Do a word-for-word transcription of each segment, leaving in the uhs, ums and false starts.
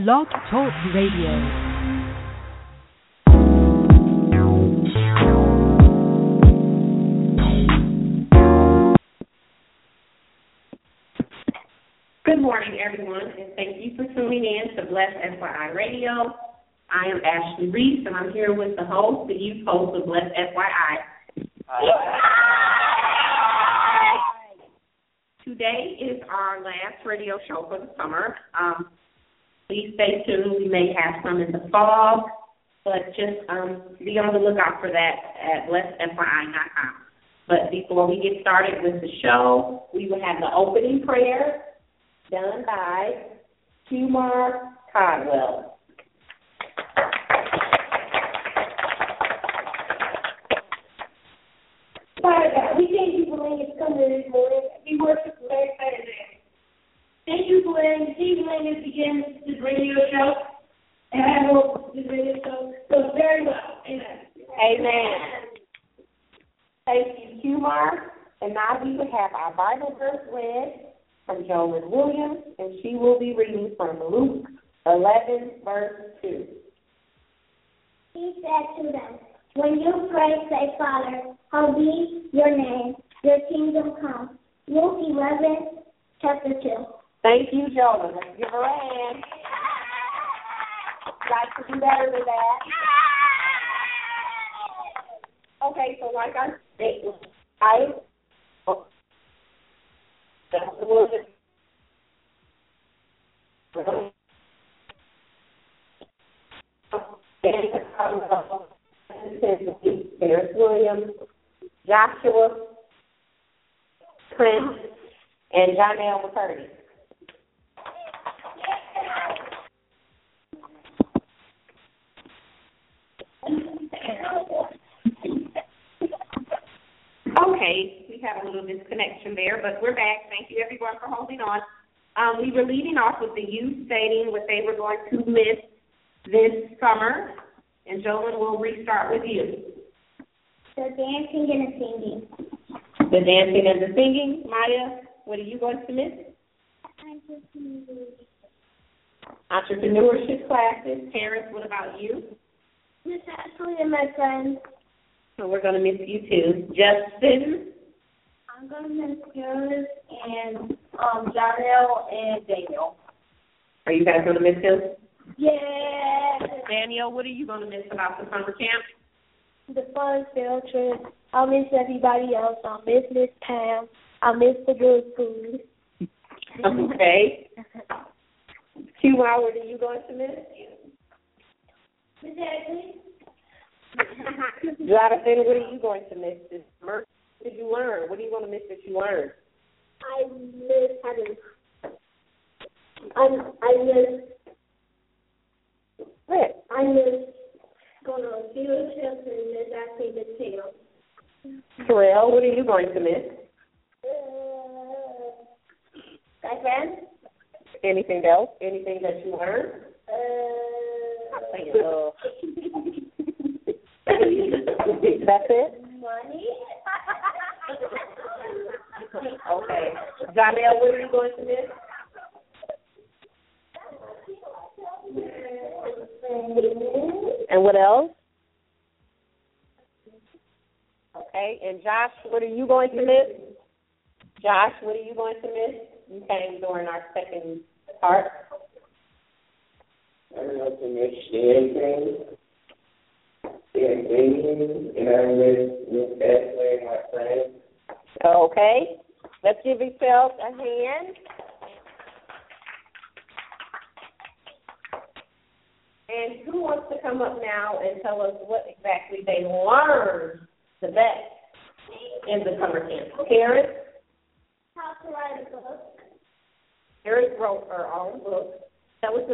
Blog Talk Radio. Good morning, everyone, and thank you for tuning in to Bless F Y I Radio. I am Ashley Reese, and I'm here with the host, the youth host of Bless F Y I. Today is our last radio show for the summer. Um, please stay tuned. We may have some in the fall, but just um, be on the lookout for that at bless f y i dot com. But before we get started with the show, we will have the opening prayer done by Kumar Codwell. Father God, we thank you for letting us come here this morning. We worship you very Saturday. Thank you for letting, thank you for letting us begin this radio show. And I hope this radio show goes very well. Amen. Amen. Thank you, Kumar. And now we will have our Bible verse read from Jolyn Williams, and she will be reading from Luke eleven, verse two. He said to them, when you pray, say, Father, hallowed be your name, your kingdom come. Luke eleven, chapter two. Thank you, Jolyn. Let's give her a hand. Like to do better than that. Okay, so like I said, I oh, that's the word. There's Williams, Joshua, Prince, and Jonelle McCurdy. Okay, we have a little disconnection there, but we're back. Thank you, everyone, for holding on. Um, we were leading off with the youth stating what they were going to miss this summer, and Jolyn will restart with you. The dancing and the singing. The dancing and the singing. Maya, what are you going to miss? Entrepreneurship classes. Parents, what about you? Miss Ashley and my friends. So we're going to miss you too. Justin? I'm going to miss Paris and um, Jonelle and Daniel. Are you guys going to miss him? Yeah. Daniel, what are you going to miss about the summer camp? The fun field trip. I'll miss everybody else. I'll miss Miss Pam. I'll miss the good food. Okay. Q-Ma, what are you going to miss? Miss Ashley? Jonathan, what are you going to miss this summer? What did you learn? What are you going to miss that you learned? I miss having. I'm, I miss. What? I miss going on field trips and miss asking the tail. Terrell, what are you going to miss? Uh, my friends? Anything else? Anything that you learned? Uh, That's it? Money. Okay. Jonelle, what are you going to miss? And what else? Okay. And Josh, what are you going to miss? Josh, what are you going to miss? You came during our second part. I'm going to miss dancing, dancing, and I'm with Miss Ashley and my friends. Okay. Let's give yourself a hand. And who wants to come up now and tell us what exactly they learned the best in the summer camp? Karen? How to write a book. Karen wrote her own book. That was the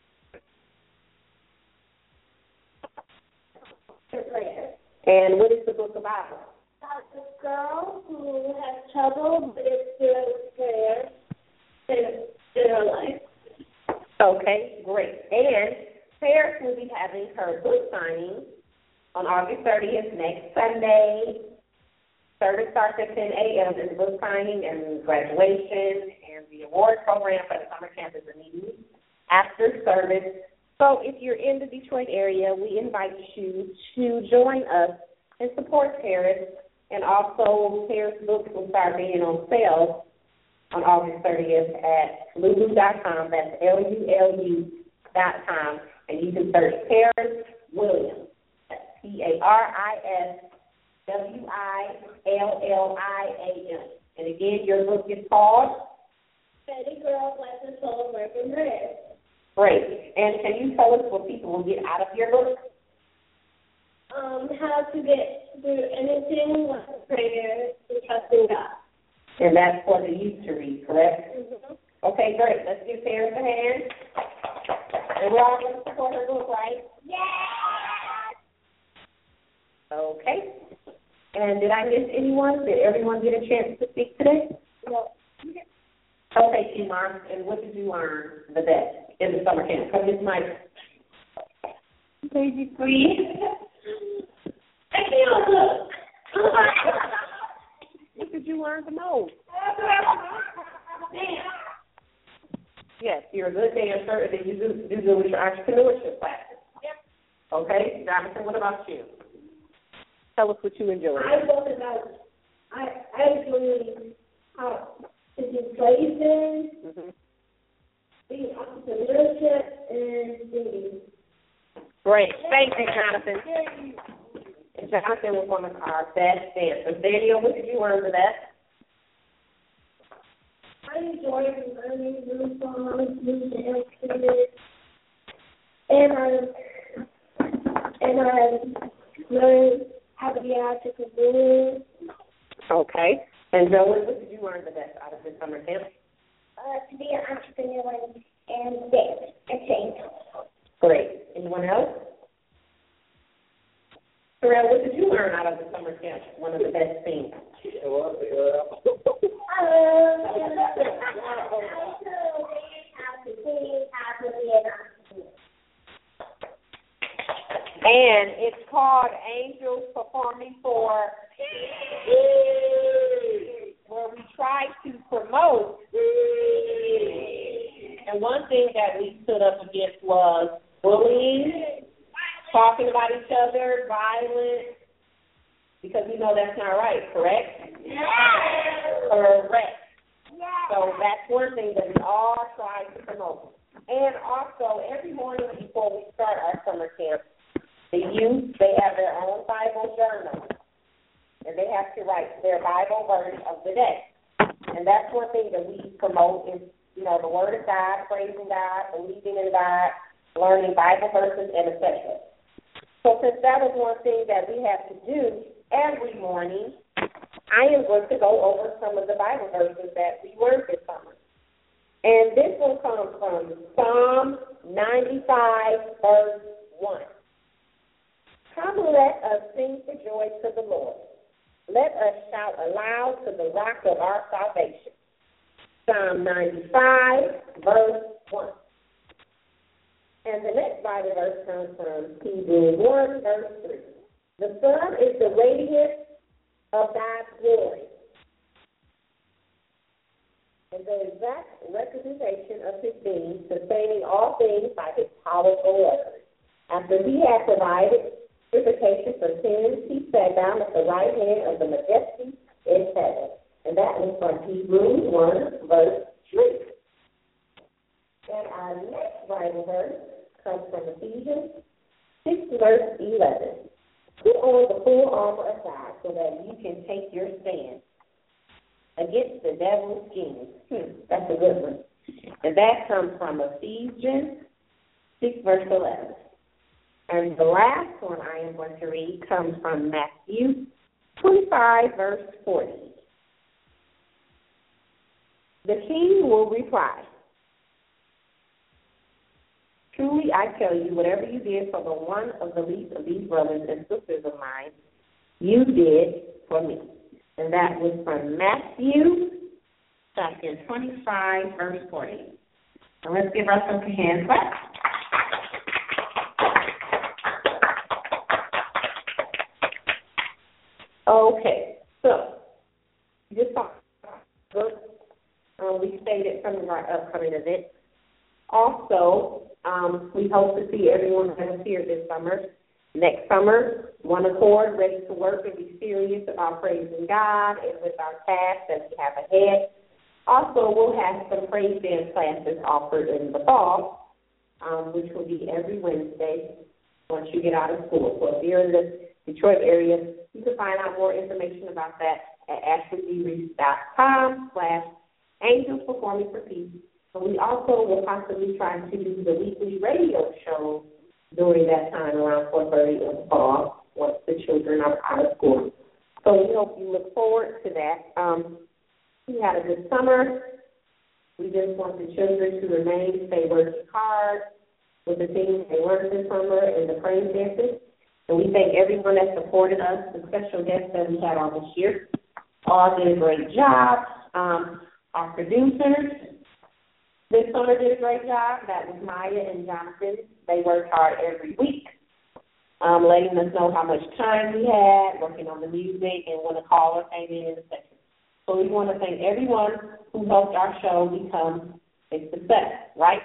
And what is the book about? About this girl who has trouble, but is still prepared in her life. Okay, great. And Paris will be having her book signing on August thirtieth, next Sunday. Service starts at ten a.m. There's book signing and graduation, and the award program for the summer camp is immediate. after service. So if you're in the Detroit area, we invite you to join us and support Paris. And also, Paris books will start being on sale on August thirtieth at lulu dot com. That's L U L U dot com. And you can search Paris Williams. That's P A R I S W I L L I A M. And again, your book is called Betty Girl, Bless the Soul, Working Bread. Great. And can you tell us what people will get out of your book? Um, how to get through anything with prayer and trusting God. And that's for the youth to read, correct? Mm-hmm. Okay, great. Let's give Paris a hand. And we're all going to support her book, right? Yes! Okay. And did I miss anyone? Did everyone get a chance to speak today? No. Okay, T-Mar, and what did you learn the best in the summer camp? Come this mic. Baby, please. What did you learn the most? Yes, you're a good dancer, and then you do, do good with your entrepreneurship classes. Yep. Okay, Jonathan, what about you? Tell us what you enjoyed. I learned about, I, I learned how to do places, Mm-hmm. being entrepreneurship, and singing. Great. Thank you, Jonathan. And Jonathan was one of our best dancers. Daniel, what did you learn the best? I enjoyed learning new songs, new dances, and I, and I learned how to be an entrepreneur. Okay. And Joey, what did you learn the best out of the summer camp? Uh, to be an entrepreneur and dance and sing. Great. Anyone else? Terrell, what did you learn out of the summer camp? One of the best things. Um, how to sing, how to be an entrepreneur. And it's called Angels Performing for, where we try to promote. And one thing that we stood up against was bullying, talking about each other, violence, because we know that's not right, correct? Yeah. Correct. Yeah. So that's one thing that we all try to promote. And also, every morning before we start our summer camp, the youth, they have their own Bible journal, and they have to write their Bible verse of the day. And that's one thing that we promote is, you know, the Word of God, praising God, believing in God, learning Bible verses, and et cetera. So since that was one thing that we have to do every morning, I am going to go over some of the Bible verses that we learned this summer. And this one comes from Psalm ninety-five, verse one. Come, let us sing for joy to the Lord. Let us shout aloud to the rock of our salvation. Psalm ninety-five, verse one. And the next Bible verse comes from Hebrews one, verse three. The sun is the radiance of God's glory, and the exact representation of his being, sustaining all things by his powerful word. After he had provided purification for sins, he sat down at the right hand of the Majesty in heaven. And that was from Hebrews one, verse three. And our next Bible verse comes from Ephesians six, verse eleven. Put on the full armor of God so that you can take your stand against the devil's schemes. Hmm, that's a good one. And that comes from Ephesians six, verse eleven. And the last one I am going to read comes from Matthew twenty-five, verse forty. The king will reply, truly I tell you, whatever you did for the one of the least of these brothers and sisters of mine, you did for me. And that was from Matthew chapter twenty-five, verse forty. So let's give ourselves a hand clap. Okay, so just talk. Um, we stated some of our upcoming events. Also, um, we hope to see everyone that is here this summer. Next summer, one accord, ready to work and be serious about praising God and with our task that we have ahead. Also, we'll have some praise dance classes offered in the fall, um, which will be every Wednesday once you get out of school. So if you're in the Detroit area, you can find out more information about that at ashleyreese.com slash angels performing for peace. And we also will possibly try to do the weekly radio show during that time around four thirty in the fall once the children are out of school. So we hope you look forward to that. Um, we had a good summer. We just want the children to remain, stay working hard with the things they learned this summer and the praise dances. And we thank everyone that supported us, the special guests that we had on this year. All did a great job. Um, our producers this summer did a great job. That was Maya and Jonathan. They worked hard every week, um, letting us know how much time we had, working on the music, and when a caller came in in the session. So we want to thank everyone who helped our show become a success, right?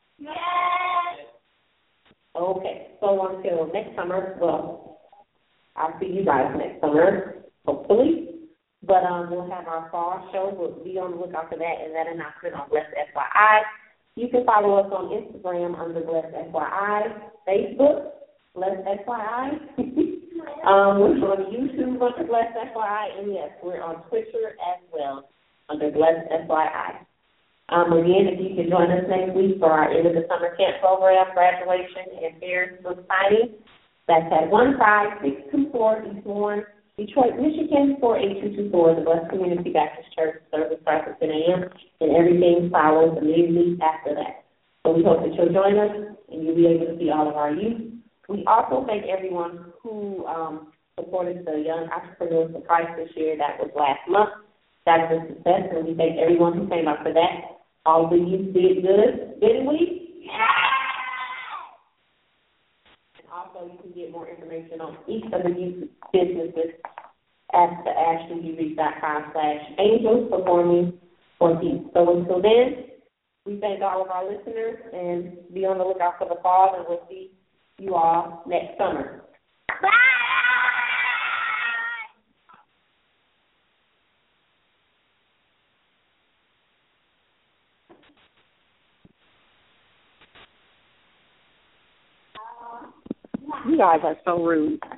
Yes. Okay, so until next summer, well, I'll see you guys next summer, hopefully. But um, we'll have our fall show. We'll be on the lookout for that and that announcement on Blessed F Y I. You can follow us on Instagram under Blessed F Y I, Facebook, Blessed F Y I. um, we're on YouTube under Blessed F Y I, and yes, we're on Twitter as well under Blessed F Y I. Um, again, if you can join us next week for our end of the summer camp program, graduation, and parents book signing, that's at one five six two four East Warren, Detroit, Michigan, four eight two two four, the Blessed Community Baptist Church. Service starts at ten a.m., and everything follows immediately after that. So we hope that you'll join us, and you'll be able to see all of our youth. We also thank everyone who um, supported the Young Entrepreneurs for Christ this year. That was last month. That was a success, and we thank everyone who came out for that. All the youth did good, didn't we? Also, you can get more information on each of the youth businesses at the ashleyreese.com slash angels performing for peace. So until then, we thank all of our listeners and be on the lookout for the fall, and we'll see you all next summer. Bye! You guys are so rude.